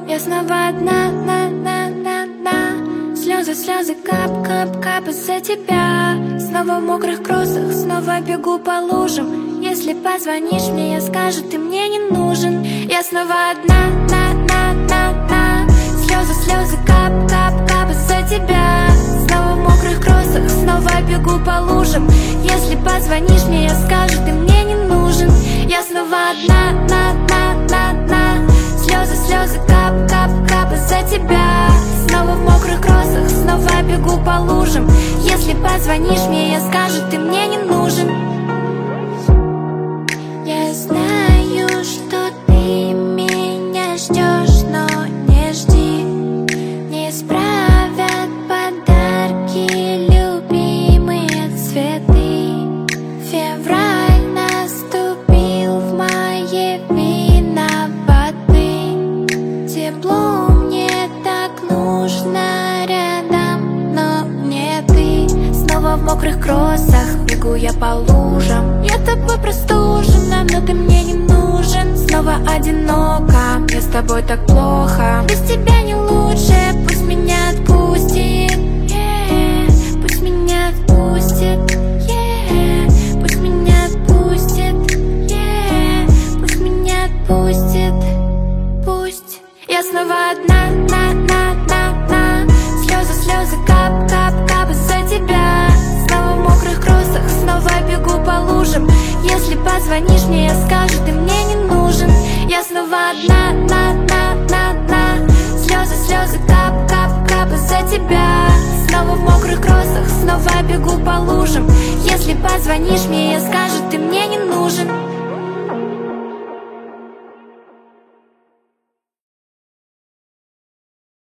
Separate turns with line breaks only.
Я снова одна, слезы, слезы, кап, кап, кап из-за тебя. Снова в мокрых кроссах, снова бегу по лужам. Если позвонишь мне, я скажу, ты мне не нужен. Я снова одна, слезы, слезы, кап, кап, кап из-за тебя. Снова в мокрых кроссах, снова бегу по лужам. Если позвонишь мне, я скажу, ты мне не нужен. Я снова одна, слезы, слезы, кап, кап, кап из-за тебя. Снова в мокрых кроссах, снова бегу по лужам. Если позвонишь мне, я скажу, ты мне не нужен. Я знаю, что ты меня ждешь, но не жди. Не исправят подарки, любимые цветы. Февраль наступил в моей виноваты. Тепло мне так нужно рядом, но не ты. Снова в мокрых кроссах бегу я по лужам. Я тобой простужена, но ты мне не нужен. Снова одиноко, мне с тобой так плохо. Без тебя не лучше, пусть меня отпустит, пусть меня отпустит, пусть меня отпустит, пусть меня отпустит, пусть. Я снова одна, слезы, слезы, кап, кап, кап из-за тебя. Снова в мокрых кроссах, снова бегу по лужам. Если позвонишь мне, я скажу, ты мне не нужен. Я снова одна, слезы, слезы, кап, кап, кап из-за тебя. Снова в мокрых кроссах, снова бегу по лужам. Если позвонишь мне, я скажу, ты мне не нужен.